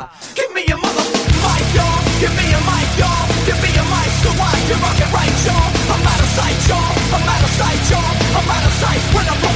Give me a motherfucking mic, y'all. Give me a mic, y'all. Give me a mic so I can rock it right, y'all. I'm out of sight, y'all. I'm out of sight, y'all. I'm out of sight when I'm